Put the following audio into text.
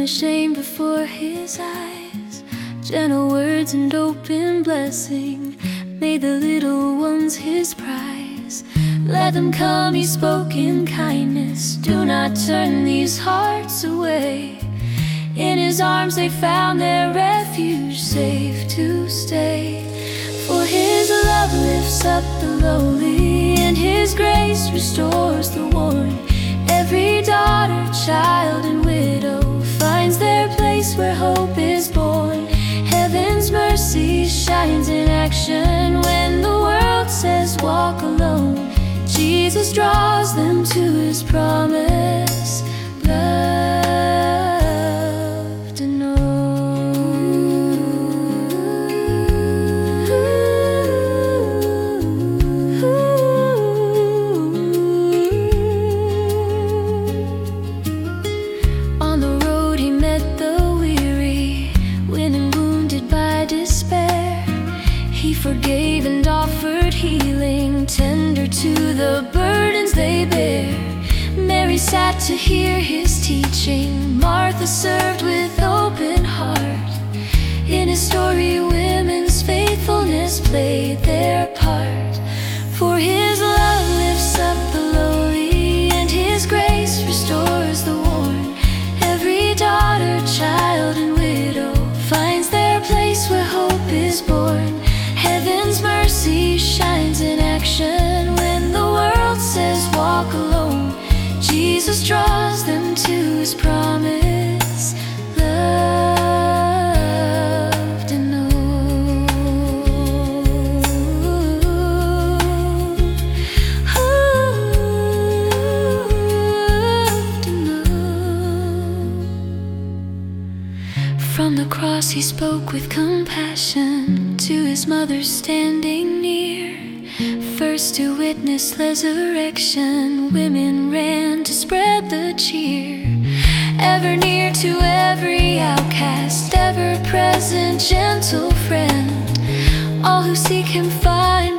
unashamed before his eyes. Gentle words and open blessing made the little ones his prize. Let them come, he spoke in kindness. Do not turn these hearts away. In his arms they found their refuge, safe to stay. For his love lifts up the lowly, and his grace restores the worn. Every daughter, child, and widow finds their place where hope is born. Heaven's mercy shines in action when the world says walk alone. Jesus draws them to his promise, loved and On the road he met the weary, when and wounded by despair. He forgave and offered healing, tender to the burdens they bear. Mary sat to hear his teaching, Martha served with open heart. In his story women's faithfulness played their part. For his love lifts up the lowly, and his grace restores the worn. Every daughter, child, and widow finds their place where hope is born. Heaven's mercy shines in action when the world says walk alone. Jesus draws them to his promise, loved and known. Loved and known. From the cross he spoke with compassion to his mother standing near. First to witness resurrection, women ran to spread the cheer. Ever near to every outcast, ever present, gentle friend. All who seek him find